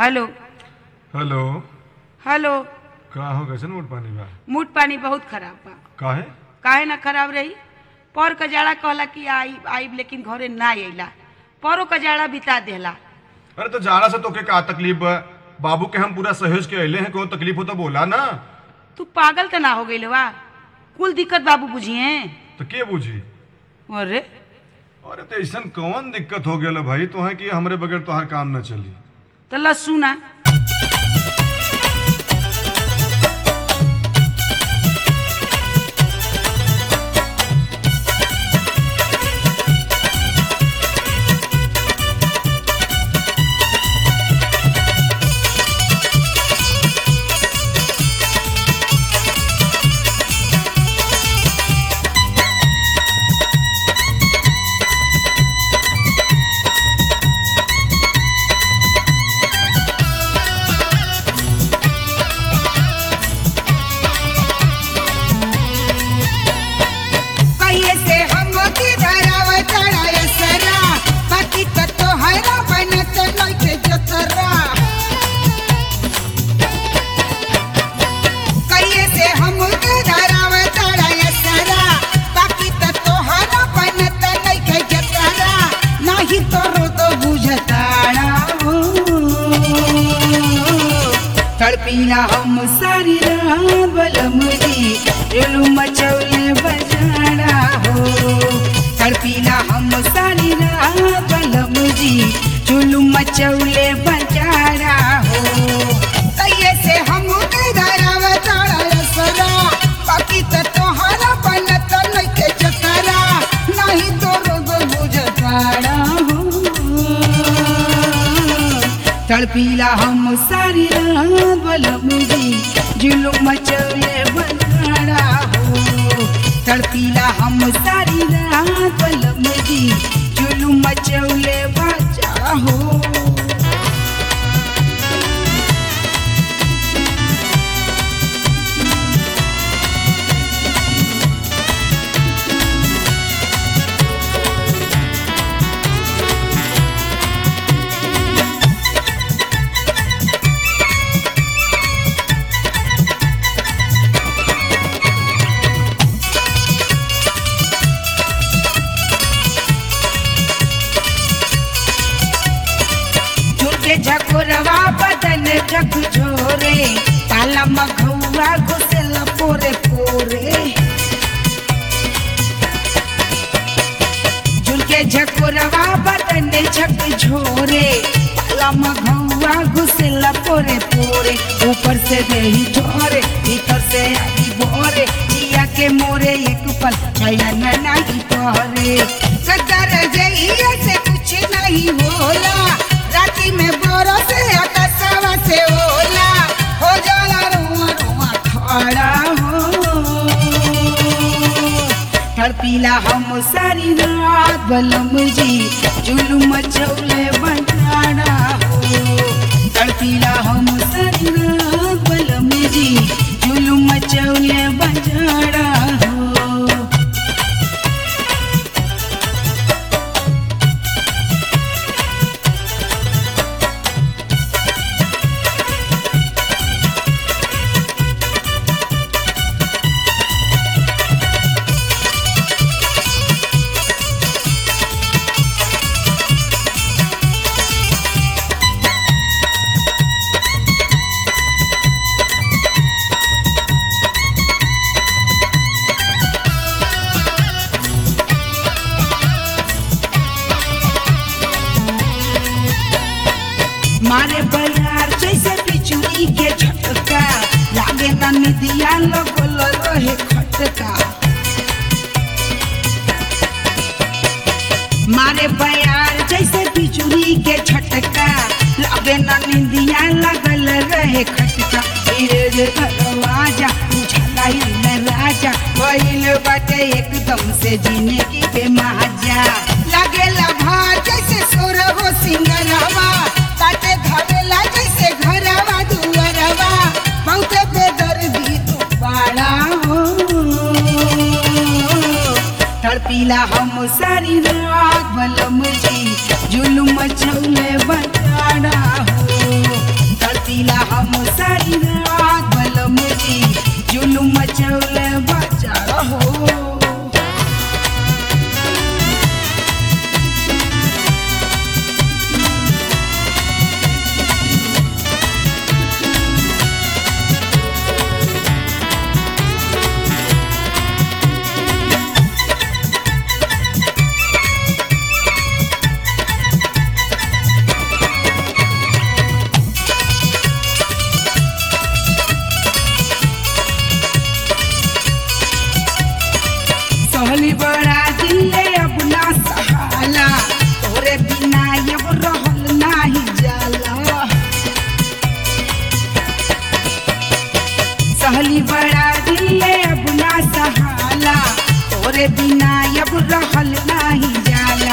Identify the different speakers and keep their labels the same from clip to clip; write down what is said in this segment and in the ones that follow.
Speaker 1: Hello
Speaker 2: hello.
Speaker 1: Hello.
Speaker 2: का हो कैसन मूड पानी बा?
Speaker 1: मूड पानी बहुत खराब बा।
Speaker 2: काहे?
Speaker 1: काहे ना खराब रही? पर कजाड़ा कहला कि आईब लेकिन घरे ना अइला। परो कजाड़ा बिता देला।
Speaker 2: अरे तो जाड़ा से तोके का तकलीफ बा? बाबू के हम पूरा सहज के अइले हैं, कोई तकलीफ हो तो बोला ना।
Speaker 1: तू पागल तो ना हो गइल बा? कुल दिक्कत बाबू बुझिए।
Speaker 2: तो के बुझी?
Speaker 1: अरे
Speaker 2: अरे तो ऐसा कौन दिक्कत हो गया भाई तुहे कि हमरे बगैर तोहार काम न चली?
Speaker 1: तो लस्सू ना
Speaker 3: तड़पीला हम सारी रात बलमुजी रेलू मचौले बजाड़ा हो। तड़पीला हम सारी रात बलमुजी चुलू मचौले बजाड़ा हो। तैये से हम धराव ताड़ा सरा बाकी तो तोहरा बनत नइखे जतरा नहीं तो रोग बुझताड़ा हो। तड़पीला हम सारी रात बलमुजी जुलूम मचौले बजाड़ा हो। तड़पीला हम सारी रात बलमुजी जुलूम मचौले बजा हो। झकोरवा बदन जग झोरे काला मघुआ घुसल पोरे पोरे। झुलके झकोरवा बदन जग झोरे काला मघुआ घुसल पोरे पोरे। ऊपर से देही झोरे भीतर से आगी बोरे जिया के मोरे एक पल चयन नहीं तोरे। कदर जइया से कुछ नहीं होला राती में बोरो से आकाशवा से ओला हो जाला रुआ रुआ खड़ा हो। तड़पीला हम सारी रात बलमुजी जुलूम मचौले बजाड़ा हो। तड़पीला हम सारी रात बलमुजी जुलूम मचौले बजाड़ा हो। मारे बयार जैसे बिजुली के झटका लागे ना निदिया लगल रहे खटका। मारे बयार जैसे बिजुली के झटका लागे ना निदिया लगल रहे खटका। धीरे रे दरवाजा उछला हिल राजा भइल बाटे एकदम से जीने की बेमाजा। लागेला भार जैसे सोरहो सिंगरवा काटे धरेला जैसे घरवा दुअरवा बहुत बेदर्दी तू पाड़ा हो। तड़पीला हम सारी रात बलमुजी जुलूम मचौले बजाड़ा हो।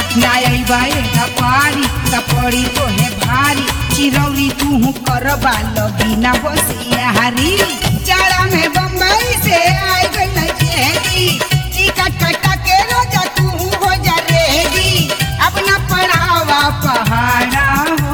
Speaker 3: ना अइबाए पारी त पड़ी तोहे भारी चिरौरी तू करबा लबीना बसियारी जाड़ा में बम्बई से आई गई चेहरी टिकट कटा के रोजा तू हो जा रेगी अपना पढ़ावा पहाड़ा हो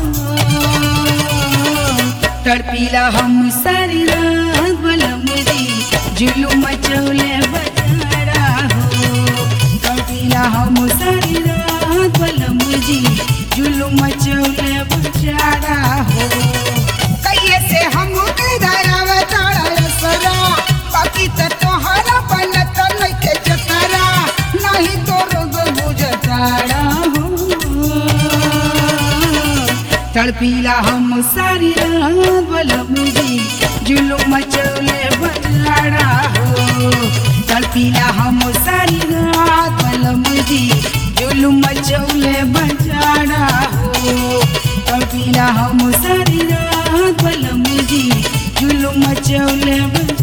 Speaker 3: तड़पीला हम सारी रात बलम जी जुलूम मचौले बजारा हो तड़पीला हम सारी रात बलम जी जुलूम मचौले बजारा हो कहिए से हम के धरावा तारा सरा बाकी त तोहरा बनत नइखे जतरा नहीं तो रोग बुझताड़ा हो तड़पीला हम सारी रात बलम जी जुलूम मचौले बजारा हो तड़पीला हम सारी रात बलम जी जुलूम मचौले बजारा हो तड़पीला हम सारी रात बलम जी जुलूम मचौले